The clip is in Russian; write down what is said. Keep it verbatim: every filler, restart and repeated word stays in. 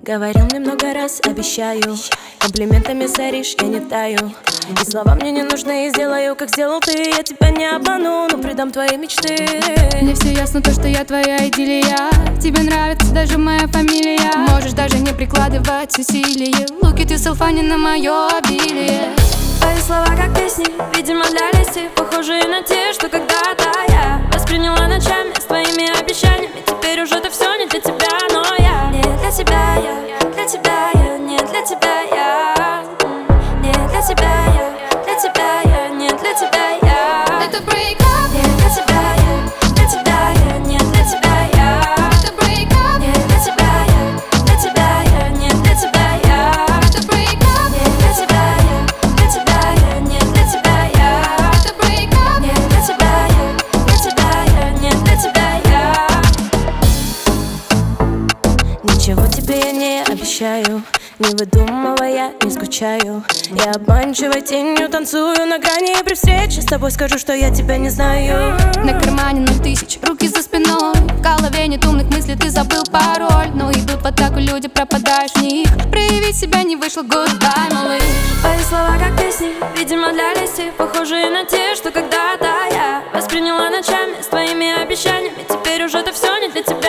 Говорил мне много раз, обещаю, комплиментами соришь, я не таю. И слова мне не нужны, сделаю, как сделал ты. Я тебя не обману, но предам твои мечты. Мне все ясно, то, что я твоя идиллия. Тебе нравится даже моя фамилия. Можешь даже не прикладывать усилия. Look at yourself, а не на мое обилие. Твои слова как песни, видимо для лести, похожие на те, что когда-то я восприняла ночами с твоими обещаниями. Теперь уже это все не для тебя, но я не для тебя, я для тебя, я не для тебя, я не для тебя, я для тебя, я не для тебя, я Это break-up, не для тебя, я для тебя, я не для тебя, я это break-up, не для тебя, я для тебя, я не для тебя, я это break-up, не для тебя, я для тебя, я не для тебя, я это break-up. не для тебя, я для тебя, я не для тебя, я ничего тебе я не обещаю, не выдумывая, не скучаю. Я обманчивой тенью танцую на грани, и при встрече с тобой скажу, что я тебя не знаю. На кармане ноль тысяч, руки за спиной. В голове нет умных мыслей, ты забыл пароль. Но идут в атаку люди, пропадаешь в них. Проявить себя не вышло, goodbye, малыш. Твои слова как песни, видимо для лести, похожие на те, что когда-то я восприняла ночами с твоими обещаниями. Теперь уже это все не для тебя.